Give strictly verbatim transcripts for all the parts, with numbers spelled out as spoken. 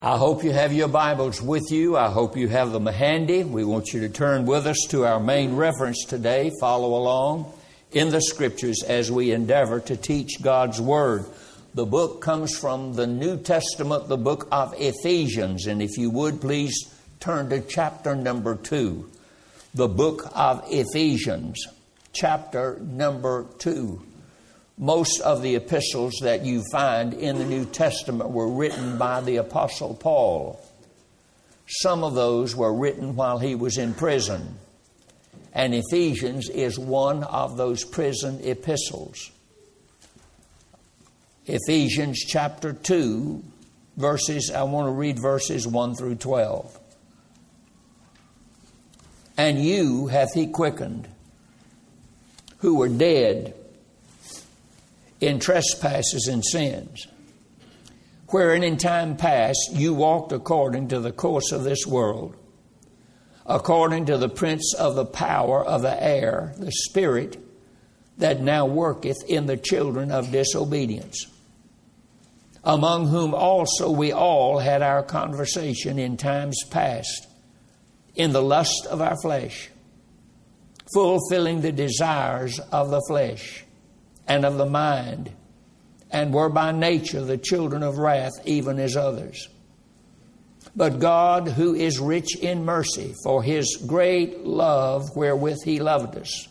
I hope you have your Bibles with you. I hope you have them handy. We want you to turn with us to our main reference today. Follow along in the Scriptures as we endeavor to teach God's Word. The book comes from the New Testament, the book of Ephesians. And if you would, please turn to chapter number two. The book of Ephesians, chapter number two. Most of the epistles that you find in the New Testament were written by the Apostle Paul. Some of those were written while he was in prison. And Ephesians is one of those prison epistles. Ephesians chapter two, verses, I want to read verses one through twelve. And you hath he quickened, who were dead in trespasses and sins, wherein in time past you walked according to the course of this world, according to the prince of the power of the air, the spirit that now worketh in the children of disobedience, among whom also we all had our conversation in times past, in the lust of our flesh, fulfilling the desires of the flesh and of the mind, and were by nature the children of wrath, even as others. But God, who is rich in mercy, for his great love wherewith he loved us,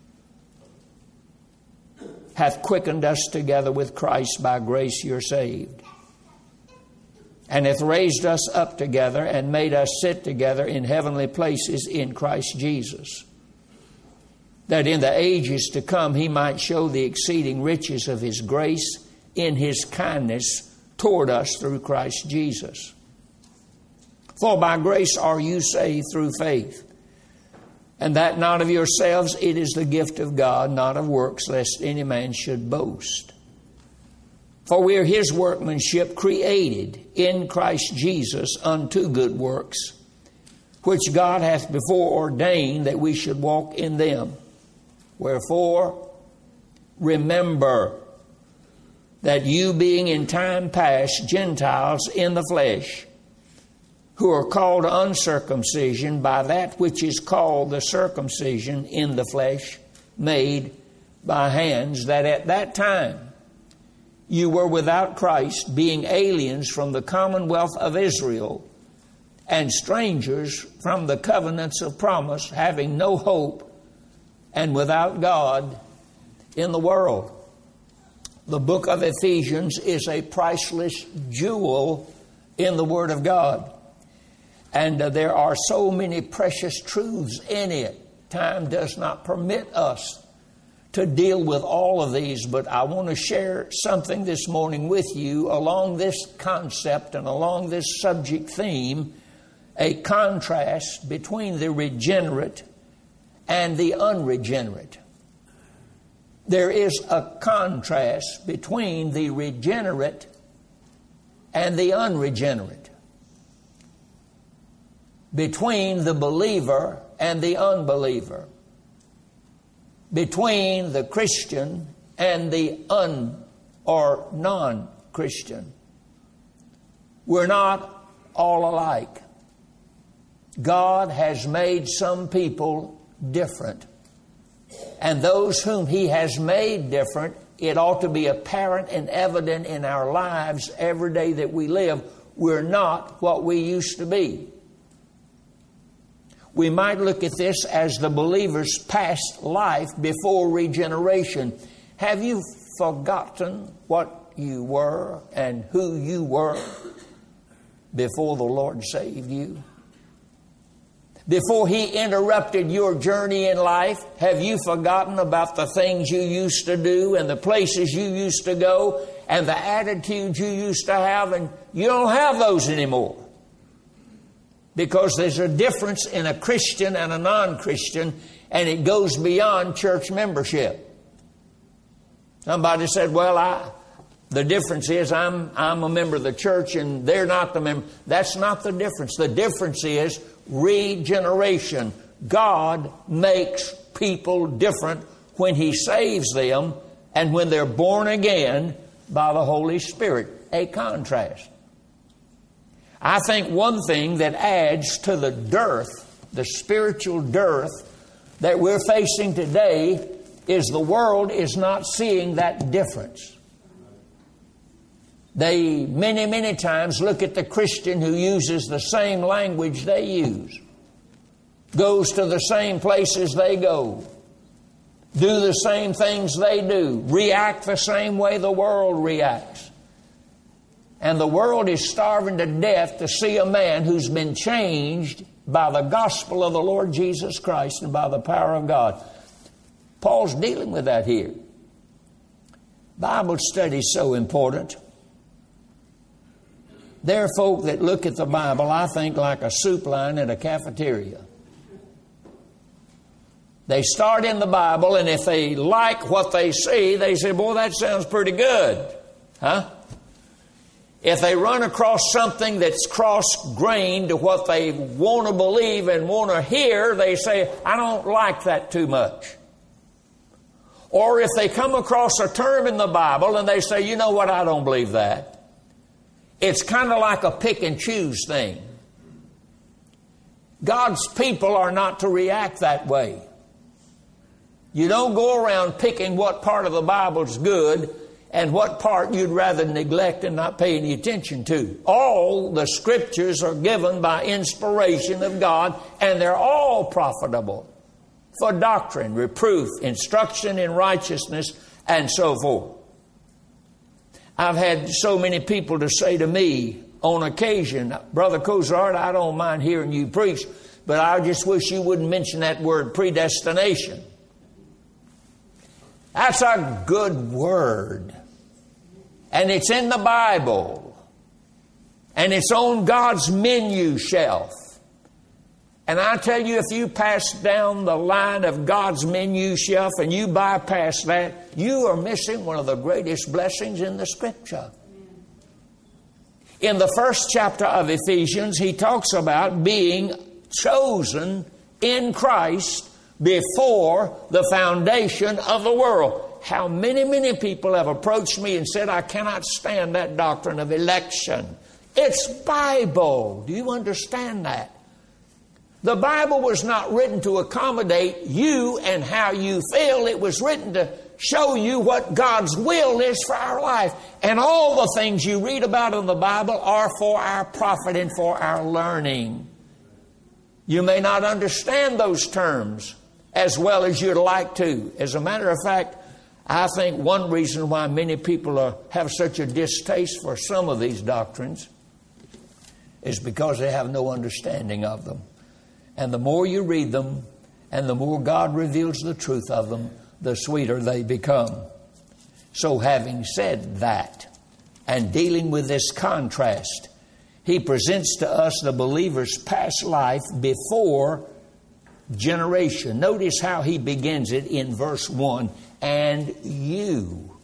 hath quickened us together with Christ. By grace you're saved, and hath raised us up together and made us sit together in heavenly places in Christ Jesus, that in the ages to come he might show the exceeding riches of his grace in his kindness toward us through Christ Jesus. For by grace are you saved through faith, and that not of yourselves, it is the gift of God, not of works, lest any man should boast. For we are his workmanship, created in Christ Jesus unto good works, which God hath before ordained that we should walk in them. Wherefore, remember that you, being in time past Gentiles in the flesh, who are called uncircumcision by that which is called the circumcision in the flesh, made by hands, that at that time you were without Christ, being aliens from the commonwealth of Israel, and strangers from the covenants of promise, having no hope, and without God in the world. The book of Ephesians is a priceless jewel in the Word of God. And uh, there are so many precious truths in it. Time does not permit us to deal with all of these, but I want to share something this morning with you along this concept and along this subject theme, a contrast between the regenerate and the unregenerate. There is a contrast between the regenerate and the unregenerate, between the believer and the unbeliever, between the Christian and the un or non-Christian. We're not all alike. God has made some people different. And those whom he has made different, it ought to be apparent and evident in our lives every day that we live. We're not what we used to be. We might look at this as the believer's past life before regeneration. Have you forgotten what you were and who you were before the Lord saved you? Before he interrupted your journey in life, have you forgotten about the things you used to do and the places you used to go and the attitudes you used to have? And you don't have those anymore. Because there's a difference in a Christian and a non-Christian, and it goes beyond church membership. Somebody said, well, I, the difference is I'm, I'm a member of the church and they're not the member. That's not the difference. The difference is regeneration. God makes people different when he saves them and when they're born again by the Holy Spirit. A contrast. I think one thing that adds to the dearth, the spiritual dearth that we're facing today, is the world is not seeing that difference. They many, many times look at the Christian who uses the same language they use, goes to the same places they go, do the same things they do, react the same way the world reacts. And the world is starving to death to see a man who's been changed by the gospel of the Lord Jesus Christ and by the power of God. Paul's dealing with that here. Bible study is so important. There are folk that look at the Bible, I think, like a soup line at a cafeteria. They start in the Bible, and if they like what they see, they say, boy, that sounds pretty good. Huh? If they run across something that's cross-grained to what they want to believe and want to hear, they say, I don't like that too much. Or if they come across a term in the Bible and they say, you know what, I don't believe that. It's kind of like a pick and choose thing. God's people are not to react that way. You don't go around picking what part of the Bible is good and what part you'd rather neglect and not pay any attention to. All the Scriptures are given by inspiration of God, and they're all profitable for doctrine, reproof, instruction in righteousness, and so forth. I've had so many people to say to me on occasion, Brother Cozart, I don't mind hearing you preach, but I just wish you wouldn't mention that word predestination. That's a good word. And it's in the Bible. And it's on God's menu shelf. And I tell you, if you pass down the line of God's menu shelf and you bypass that, you are missing one of the greatest blessings in the Scripture. In the first chapter of Ephesians, he talks about being chosen in Christ before the foundation of the world. How many, many people have approached me and said, I cannot stand that doctrine of election. It's Bible. Do you understand that? The Bible was not written to accommodate you and how you feel. It was written to show you what God's will is for our life. And all the things you read about in the Bible are for our profit and for our learning. You may not understand those terms as well as you'd like to. As a matter of fact, I think one reason why many people are, have such a distaste for some of these doctrines is because they have no understanding of them. And the more you read them, and the more God reveals the truth of them, the sweeter they become. So having said that, and dealing with this contrast, he presents to us the believer's past life before generation. Notice how he begins it in verse one. And you.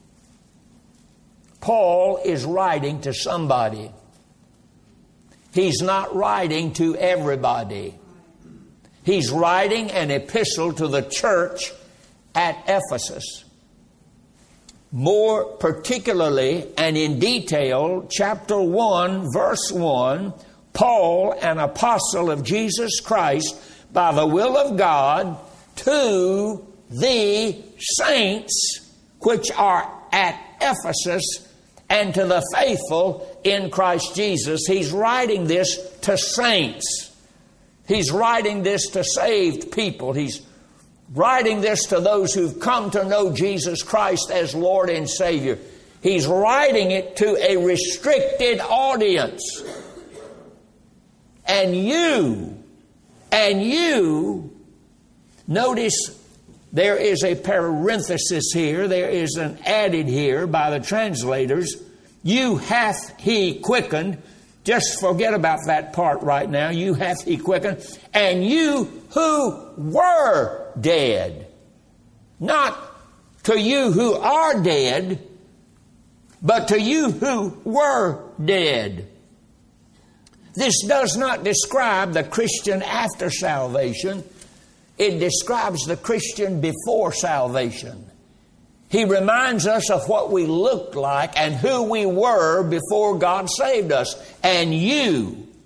Paul is writing to somebody. He's not writing to everybody. He's writing an epistle to the church at Ephesus. More particularly and in detail, chapter one, verse one, Paul, an apostle of Jesus Christ, by the will of God, to the saints which are at Ephesus, and to the faithful in Christ Jesus. He's writing this to saints. He's writing this to saved people. He's writing this to those who've come to know Jesus Christ as Lord and Savior. He's writing it to a restricted audience. And you, and you, notice there is a parenthesis here. There is an added here by the translators. You hath he quickened. Just forget about that part right now. You hath he quickened. And you who were dead. Not to you who are dead, but to you who were dead. This does not describe the Christian after salvation. It describes the Christian before salvation. He reminds us of what we looked like and who we were before God saved us. And you,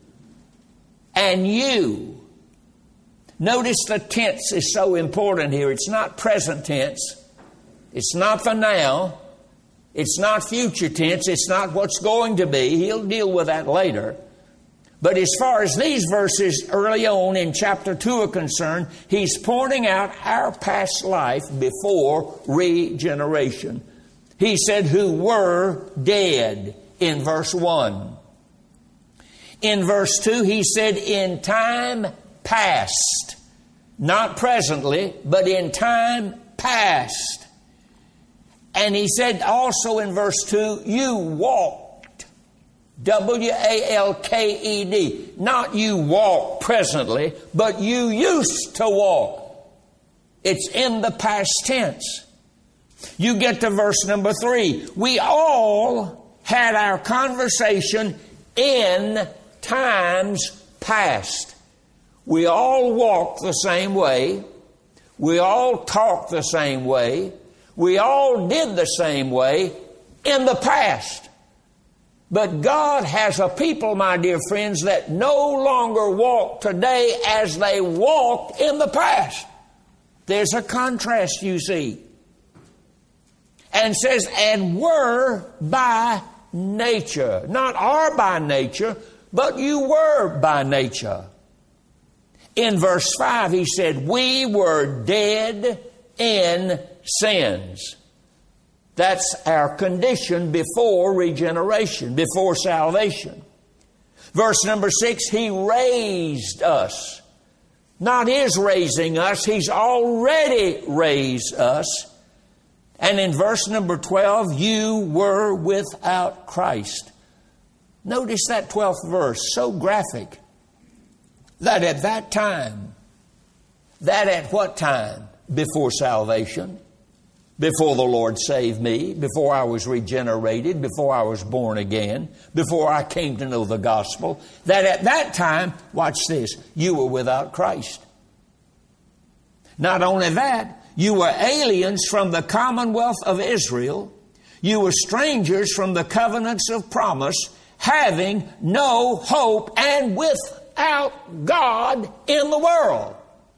And you. Notice the tense is so important here. It's not present tense. It's not for now. It's not future tense. It's not what's going to be. He'll deal with that later. But as far as these verses early on in chapter two are concerned, he's pointing out our past life before regeneration. He said, who were dead in verse one. In verse two, he said, in time past. Not presently, but in time past. And he said also in verse two, you walked. W A L K E D. Not you walk presently, but you used to walk. It's in the past tense. You get to verse number three. We all had our conversation in times past. We all walked the same way. We all talked the same way. We all did the same way in the past. But God has a people, my dear friends, that no longer walk today as they walked in the past. There's a contrast, you see. And says, and were by nature. Not are by nature, but you were by nature. In verse five, he said, we were dead in sins. That's our condition before regeneration, before salvation. Verse number six, he raised us. Not is raising us, he's already raised us. And in verse number twelve, you were without Christ. Notice that twelfth verse, so graphic. That at that time, that at what time? Before salvation, before the Lord saved me, before I was regenerated, before I was born again, before I came to know the gospel, that at that time, watch this, you were without Christ. Not only that, you were aliens from the commonwealth of Israel. You were strangers from the covenants of promise, having no hope and without God in the world.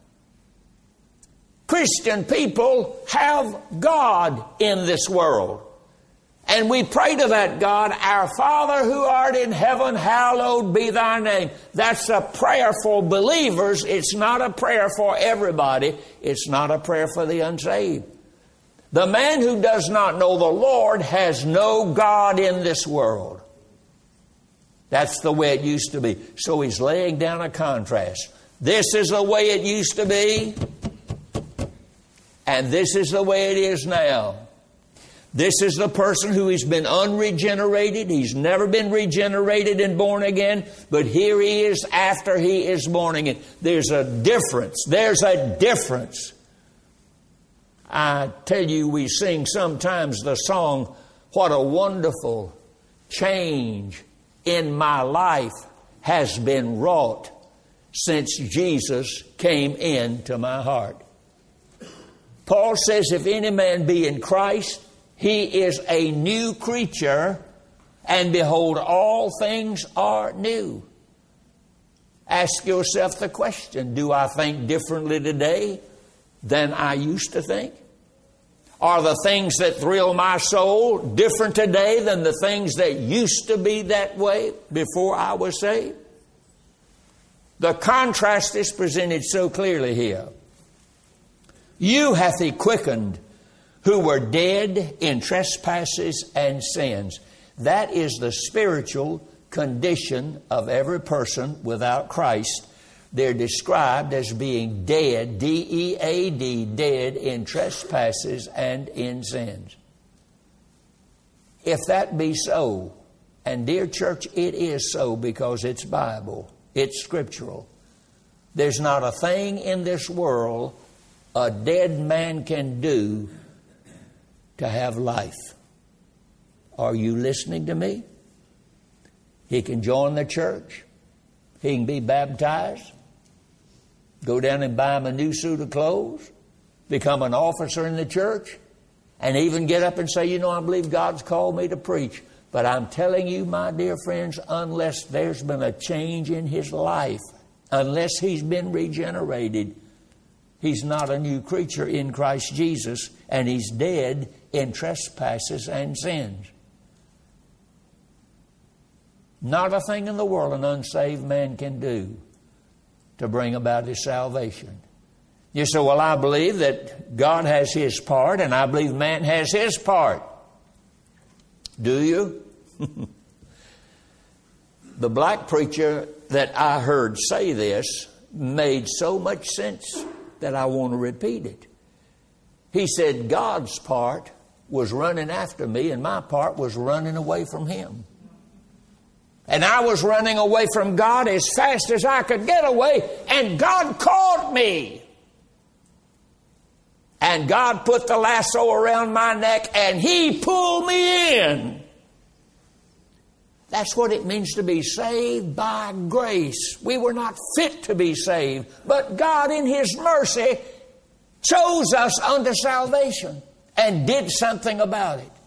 Christian people have God in this world. And we pray to that God, our Father who art in heaven, hallowed be thy name. That's a prayer for believers. It's not a prayer for everybody. It's not a prayer for the unsaved. The man who does not know the Lord has no God in this world. That's the way it used to be. So he's laying down a contrast. This is the way it used to be, and this is the way it is now. This is the person who has been unregenerated. He's never been regenerated and born again. But here he is after he is born again. There's a difference. There's a difference. I tell you, we sing sometimes the song, what a wonderful change in my life has been wrought since Jesus came into my heart. Paul says, if any man be in Christ, he is a new creature, and behold, all things are new. Ask yourself the question, do I think differently today than I used to think? Are the things that thrill my soul different today than the things that used to be that way before I was saved? The contrast is presented so clearly here. You hath he quickened who were dead in trespasses and sins. That is the spiritual condition of every person without Christ. They're described as being dead, D E A D, dead in trespasses and in sins. If that be so, and dear church, it is so because it's Bible, it's scriptural. There's not a thing in this world a dead man can do to have life. Are you listening to me? He can join the church. He can be baptized. Go down and buy him a new suit of clothes. Become an officer in the church. And even get up and say, you know, I believe God's called me to preach. But I'm telling you, my dear friends, unless there's been a change in his life, Unless he's been regenerated, he's not a new creature in Christ Jesus, and he's dead in trespasses and sins. Not a thing in the world an unsaved man can do to bring about his salvation. You say, well, I believe that God has his part, and I believe man has his part. Do you? The black preacher that I heard say this made so much sense that I want to repeat it. He said God's part was running after me, and my part was running away from him. And I was running away from God as fast as I could get away, and God caught me. And God put the lasso around my neck, and he pulled me in. That's what it means to be saved by grace. We were not fit to be saved, but God in his mercy chose us unto salvation and did something about it.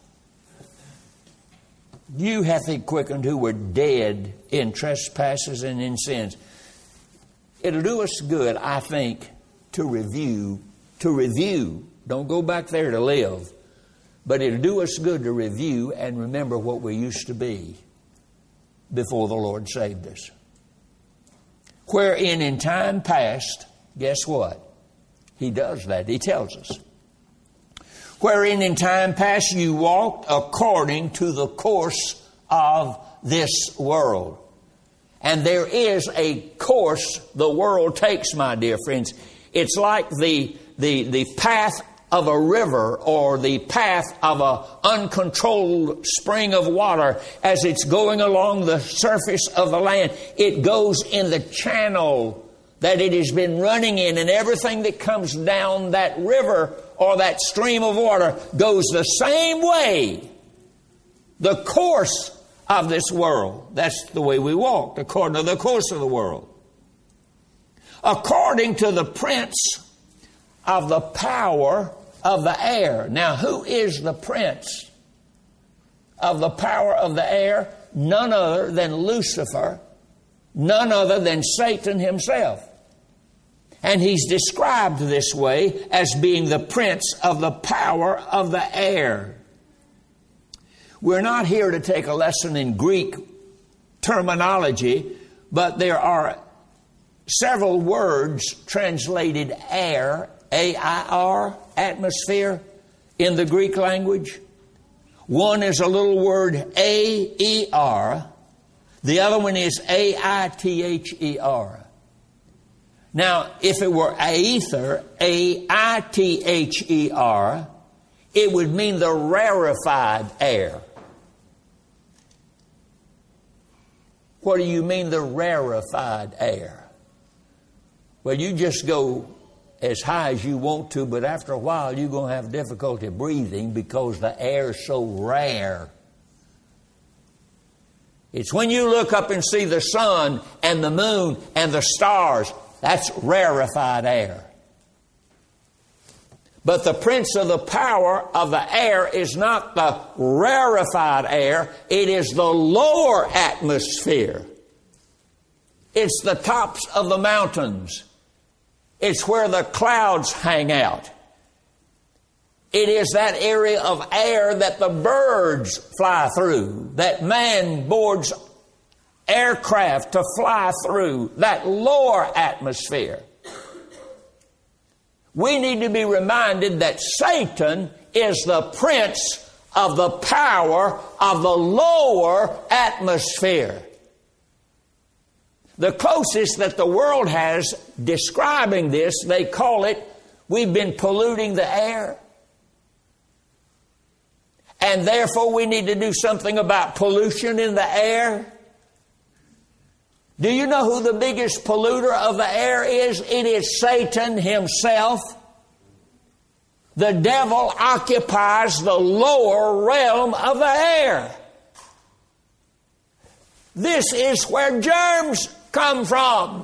You hath he quickened who were dead in trespasses and in sins. It'll do us good, I think, to review, to review. Don't go back there to live. But it'll do us good to review and remember what we used to be before the Lord saved us. Wherein in time past, guess what? He does that. He tells us. Wherein in time past you walked according to the course of this world. And there is a course the world takes, my dear friends. It's like the, the, the path of a river or the path of an uncontrolled spring of water as it's going along the surface of the land. It goes in the channel that it has been running in, and everything that comes down that river or that stream of water goes the same way. The course of this world. That's the way we walked, according to the course of the world. According to the prince of the power of the air. Now, who is the prince of the power of the air? None other than Lucifer. None other than Satan himself. And he's described this way as being the prince of the power of the air. We're not here to take a lesson in Greek terminology, but there are several words translated air, A I R, atmosphere, in the Greek language. One is a little word A E R. The other one is A I T H E R. Now, if it were aether, A I T H E R, it would mean the rarefied air. What do you mean, the rarefied air? Well, you just go as high as you want to, but after a while you're going to have difficulty breathing because the air is so rare. It's when you look up and see the sun and the moon and the stars, that's rarefied air. But the prince of the power of the air is not the rarefied air. It is the lower atmosphere. It's the tops of the mountains. It's where the clouds hang out. It is that area of air that the birds fly through, that man boards aircraft to fly through, that lower atmosphere. We need to be reminded that Satan is the prince of the power of the lower atmosphere. The closest that the world has describing this, they call it, we've been polluting the air. And therefore we need to do something about pollution in the air. Do you know who the biggest polluter of the air is? It is Satan himself. The devil occupies the lower realm of the air. This is where germs come from.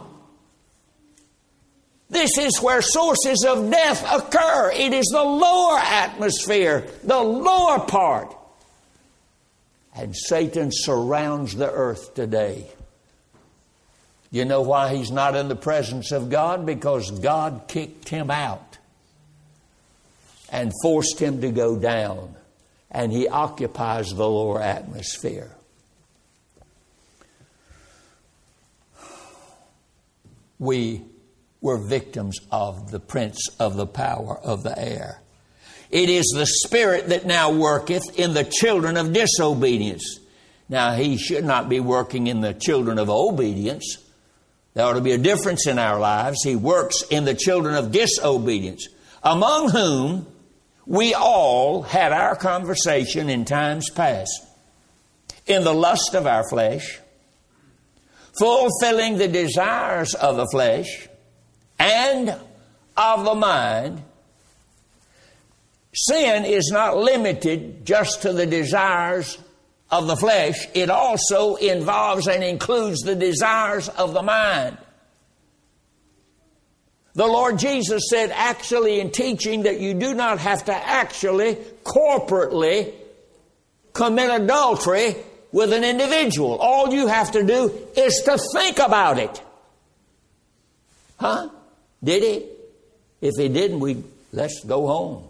This is where sources of death occur. It is the lower atmosphere, the lower part. And Satan surrounds the earth today. You know why he's not in the presence of God? Because God kicked him out and forced him to go down. And he occupies the lower atmosphere. We were victims of the prince of the power of the air. It is the spirit that now worketh in the children of disobedience. Now, he should not be working in the children of obedience. There ought to be a difference in our lives. He works in the children of disobedience, among whom we all had our conversation in times past, in the lust of our flesh, fulfilling the desires of the flesh and of the mind. Sin is not limited just to the desires of the flesh. It also involves and includes the desires of the mind. The Lord Jesus said actually in teaching that you do not have to actually, corporately commit adultery with an individual. All you have to do is to think about it. Huh? Did he? If he didn't, we let's go home.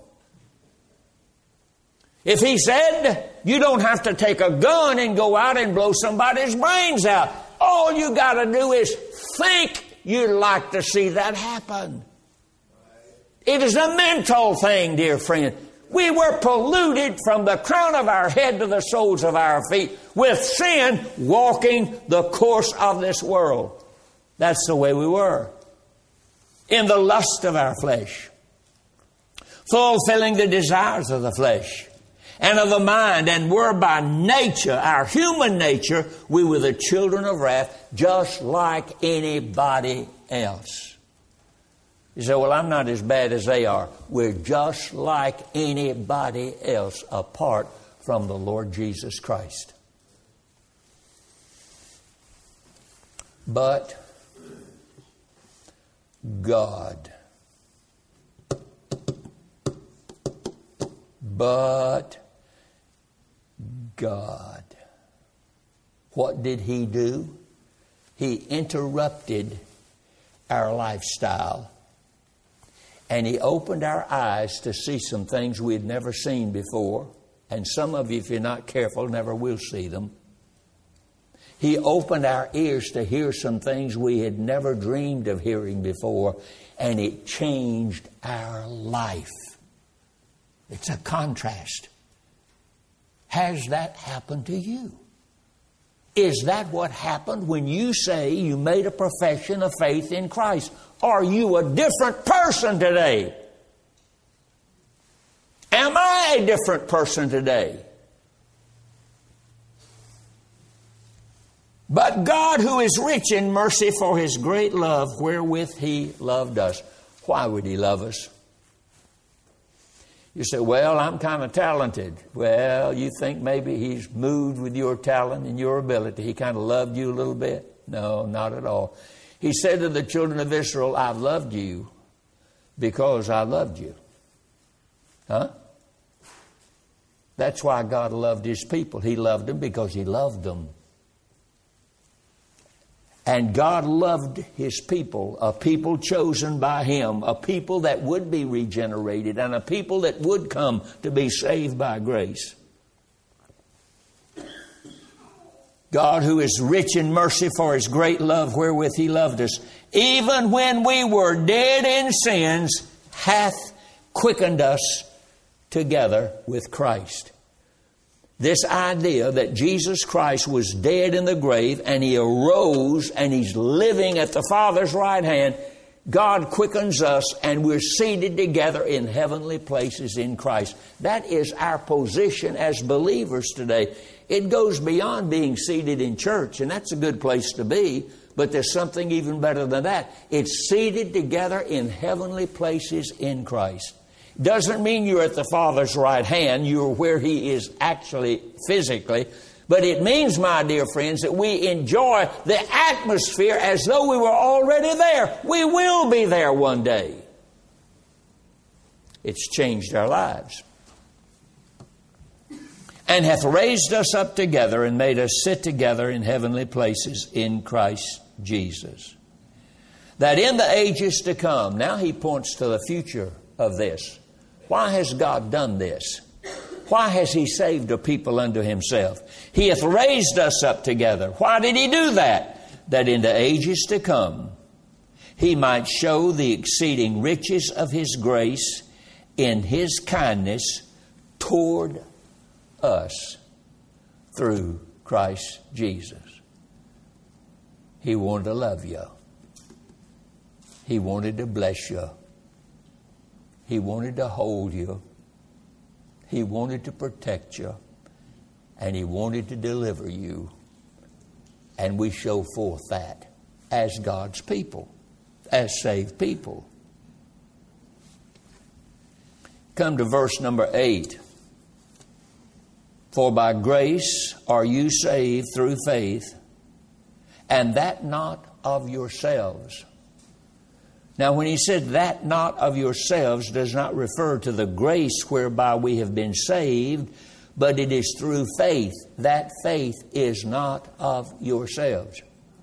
If he said you don't have to take a gun and go out and blow somebody's brains out, all you got to do is think you'd like to see that happen. It is a mental thing, dear friend. We were polluted from the crown of our head to the soles of our feet with sin walking the course of this world. That's the way we were. In the lust of our flesh. Fulfilling the desires of the flesh and of the mind, and were by nature, our human nature, we were the children of wrath, just like anybody else. You say, well, I'm not as bad as they are. We're just like anybody else apart from the Lord Jesus Christ. But God, but God, what did He do? He interrupted our lifestyle. And He opened our eyes to see some things we had never seen before. And some of you, if you're not careful, never will see them. He opened our ears to hear some things we had never dreamed of hearing before. And it changed our life. It's a contrast. Has that happened to you? Is that what happened when you say you made a profession of faith in Christ? Are you a different person today? Am I a different person today? But God, who is rich in mercy for His great love wherewith He loved us. Why would He love us? You say, well, I'm kind of talented. Well, you think maybe He's moved with your talent and your ability. He kind of loved you a little bit? No, not at all. He said to the children of Israel, I've loved you because I loved you. Huh? That's why God loved His people. He loved them because He loved them. And God loved His people, a people chosen by Him, a people that would be regenerated, and a people that would come to be saved by grace. God, who is rich in mercy for His great love wherewith He loved us, even when we were dead in sins, hath quickened us together with Christ. This idea that Jesus Christ was dead in the grave and He arose and He's living at the Father's right hand, God quickens us and we're seated together in heavenly places in Christ. That is our position as believers today. It goes beyond being seated in church, and that's a good place to be, but there's something even better than that. It's seated together in heavenly places in Christ. Doesn't mean you're at the Father's right hand. You're where He is actually physically. But it means, my dear friends, that we enjoy the atmosphere as though we were already there. We will be there one day. It's changed our lives. And hath raised us up together and made us sit together in heavenly places in Christ Jesus. That in the ages to come, now he points to the future of this. Why has God done this? Why has he saved a people unto himself? He hath raised us up together. Why did he do that? That in the ages to come, he might show the exceeding riches of his grace in his kindness toward us through Christ Jesus. He wanted to love you. He wanted to bless you. He wanted to hold you. He wanted to protect you. And he wanted to deliver you. And we show forth that as God's people, as saved people. Come to verse number eight. For by grace are you saved through faith, and that not of yourselves. Now, when he said that not of yourselves does not refer to the grace whereby we have been saved, but it is through faith. That faith is not of yourselves.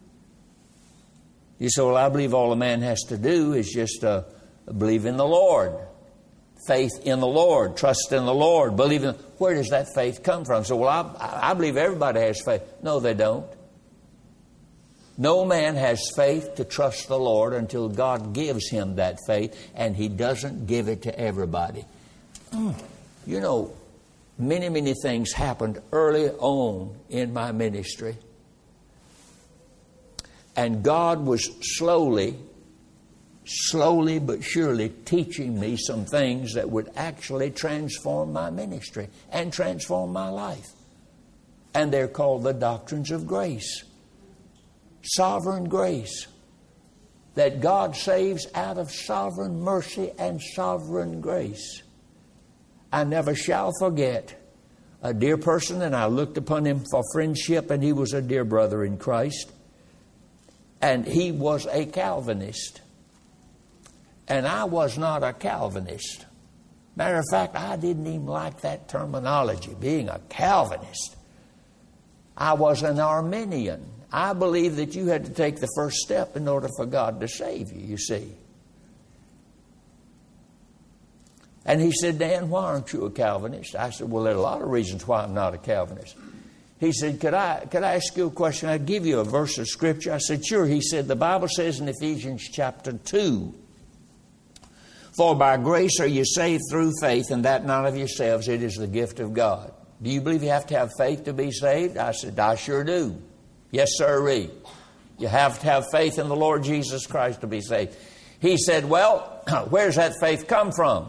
You say, well, I believe all a man has to do is just uh, believe in the Lord. Faith in the Lord, trust in the Lord, believe in. Where does that faith come from? So, well, I, I believe everybody has faith. No, they don't. No man has faith to trust the Lord until God gives him that faith, and he doesn't give it to everybody. You know, many, many things happened early on in my ministry, and God was slowly, slowly but surely teaching me some things that would actually transform my ministry and transform my life. And they're called the doctrines of grace. Sovereign grace. That God saves out of sovereign mercy and sovereign grace. I never shall forget a dear person, and I looked upon him for friendship, and he was a dear brother in Christ. And he was a Calvinist. And I was not a Calvinist. Matter of fact, I didn't even like that terminology, being a Calvinist. I was an Arminian. I believe that you had to take the first step in order for God to save you, you see. And he said, Dan, why aren't you a Calvinist? I said, well, there are a lot of reasons why I'm not a Calvinist. He said, could I, could I ask you a question? I'd give you a verse of Scripture. I said, sure. He said, the Bible says in Ephesians chapter two, for by grace are you saved through faith, and that not of yourselves, it is the gift of God. Do you believe you have to have faith to be saved? I said, I sure do. Yes, sirree. You have to have faith in the Lord Jesus Christ to be saved. He said, well, where's that faith come from?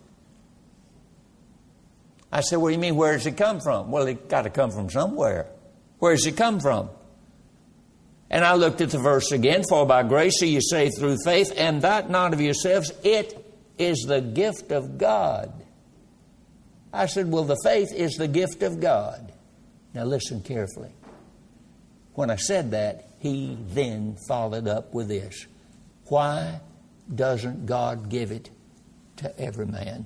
I said, what do you mean, where does it come from? Well, it got to come from somewhere. Where does it come from? And I looked at the verse again. For by grace are you saved through faith, and that not of yourselves. It is the gift of God. I said, well, the faith is the gift of God. Now listen carefully. When I said that, he then followed up with this. Why doesn't God give it to every man?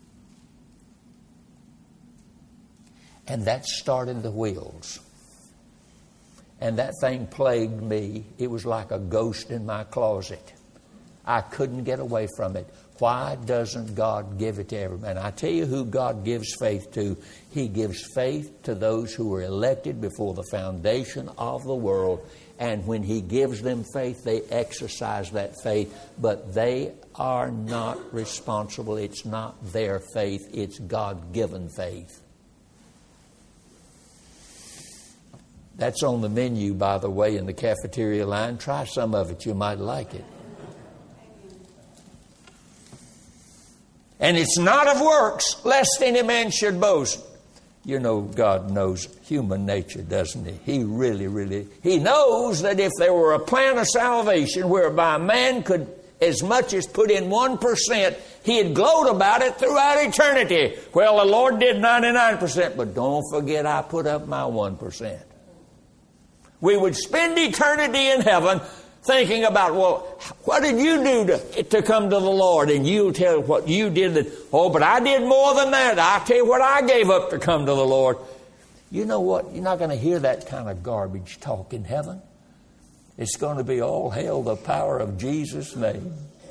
And that started the wheels. And that thing plagued me. It was like a ghost in my closet. I couldn't get away from it. Why doesn't God give it to every man? I tell you who God gives faith to. He gives faith to those who were elected before the foundation of the world. And when He gives them faith, they exercise that faith. But they are not responsible. It's not their faith. It's God-given faith. That's on the menu, by the way, in the cafeteria line. Try some of it. You might like it. And it's not of works, lest any man should boast. You know, God knows human nature, doesn't He? He really, really, He knows that if there were a plan of salvation whereby man could as much as put in one percent, He'd gloat about it throughout eternity. Well, the Lord did ninety-nine percent, but don't forget I put up my one percent. We would spend eternity in heaven thinking about, well, what did you do to, to come to the Lord? And you'll tell what you did. That, oh, but I did more than that. I'll tell you what I gave up to come to the Lord. You know what? You're not going to hear that kind of garbage talk in heaven. It's going to be all hail the power of Jesus' name.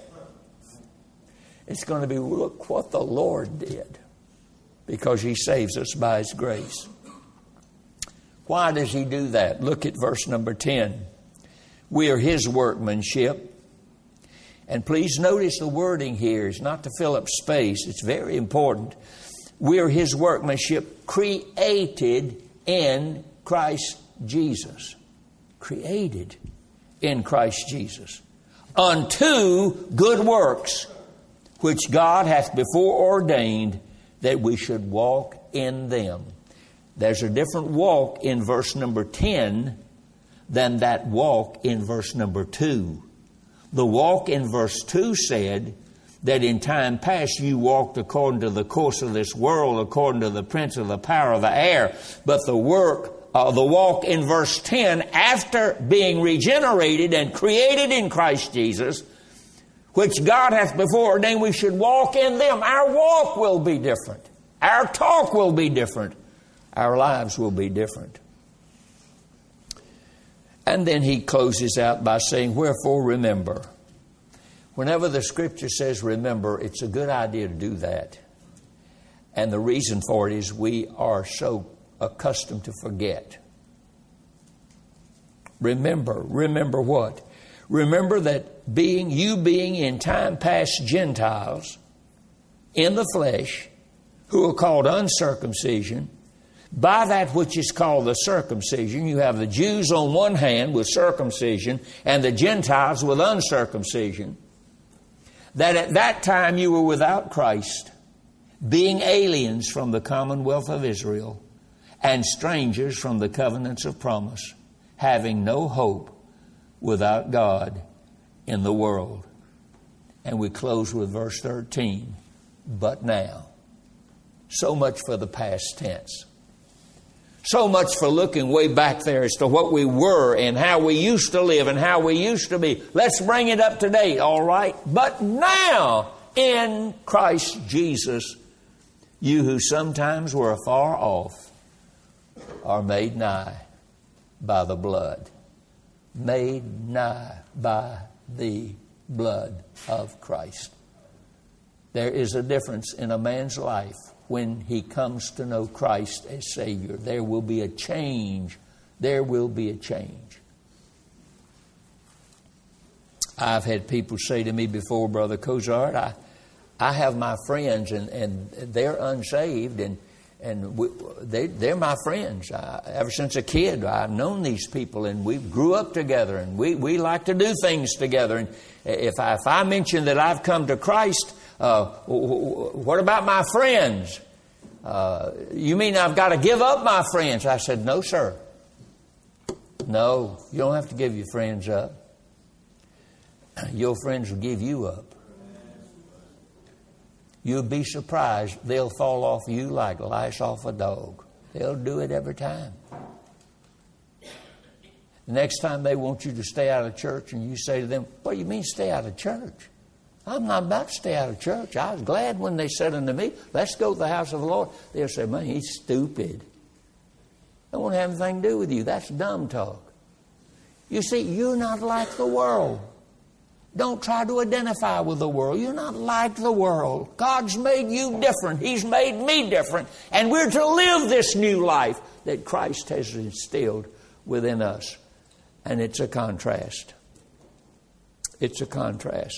It's going to be, look what the Lord did, because He saves us by His grace. Why does He do that? Look at verse number ten. We are His workmanship. And please notice the wording here is not to fill up space. It's very important. We are His workmanship, created in Christ Jesus. Created in Christ Jesus. Unto good works, which God hath before ordained that we should walk in them. There's a different walk in verse number ten than that walk in verse number two. The walk in verse two said that in time past you walked according to the course of this world, according to the prince of the power of the air. But the work, uh, the walk in verse ten, after being regenerated and created in Christ Jesus, which God hath before ordained we should walk in them. Our walk will be different. Our talk will be different. Our lives will be different. And then he closes out by saying, wherefore remember. Whenever the Scripture says remember, it's a good idea to do that. And the reason for it is we are so accustomed to forget. Remember. Remember what? Remember that being you being in time past Gentiles in the flesh, who are called uncircumcision, by that which is called the circumcision, you have the Jews on one hand with circumcision and the Gentiles with uncircumcision, that at that time you were without Christ, being aliens from the commonwealth of Israel and strangers from the covenants of promise, having no hope without God in the world. And we close with verse thirteen. But now. So much for the past tense. So much for looking way back there as to what we were and how we used to live and how we used to be. Let's bring it up to date, all right? But now, in Christ Jesus, you who sometimes were afar off are made nigh by the blood. Made nigh by the blood of Christ. There is a difference in a man's life when he comes to know Christ as Savior. There will be a change. There will be a change. I've had people say to me before, Brother Cozart, I, I have my friends and, and they're unsaved and and we, they, they're my friends. I, ever since a kid, I've known these people and we grew up together and we, we like to do things together. And if I, if I mention that I've come to Christ, Uh, what about my friends? Uh, you mean I've got to give up my friends? I said, no, sir. No, you don't have to give your friends up. Your friends will give you up. You'll be surprised. They'll fall off you like lice off a dog. They'll do it every time. The next time they want you to stay out of church and you say to them, what do you mean stay out of church? I'm not about to stay out of church. I was glad when they said unto me, let's go to the house of the Lord. They'll say, man, he's stupid. I don't want to have anything to do with you. That's dumb talk. You see, you're not like the world. Don't try to identify with the world. You're not like the world. God's made you different. He's made me different. And we're to live this new life that Christ has instilled within us. And it's a contrast. It's a contrast.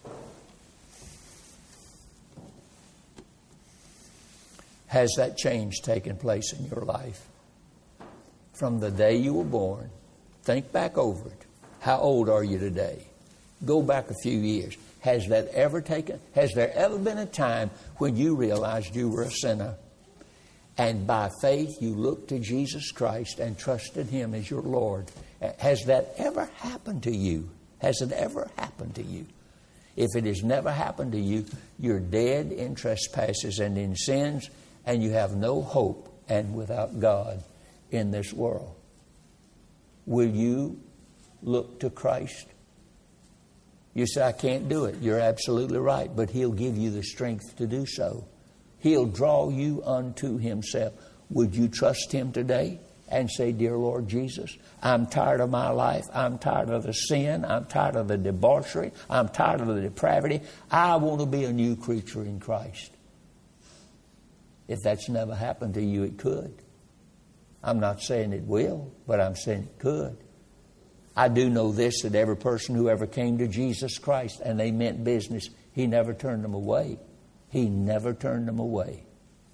Has that change taken place in your life? From the day you were born, think back over it. How old are you today? Go back a few years. Has that ever taken, has there ever been a time when you realized you were a sinner? And by faith you looked to Jesus Christ and trusted Him as your Lord? Has that ever happened to you? Has it ever happened to you? If it has never happened to you, you're dead in trespasses and in sins, and you have no hope and without God in this world. Will you look to Christ? You say, I can't do it. You're absolutely right, but He'll give you the strength to do so. He'll draw you unto Himself. Would you trust Him today and say, dear Lord Jesus, I'm tired of my life. I'm tired of the sin. I'm tired of the debauchery. I'm tired of the depravity. I want to be a new creature in Christ. If that's never happened to you, it could. I'm not saying it will, but I'm saying it could. I do know this, that every person who ever came to Jesus Christ and they meant business, He never turned them away. He never turned them away.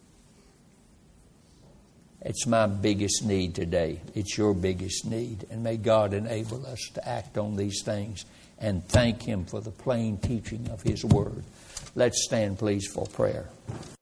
It's my biggest need today. It's your biggest need. And may God enable us to act on these things and thank Him for the plain teaching of His Word. Let's stand, please, for prayer.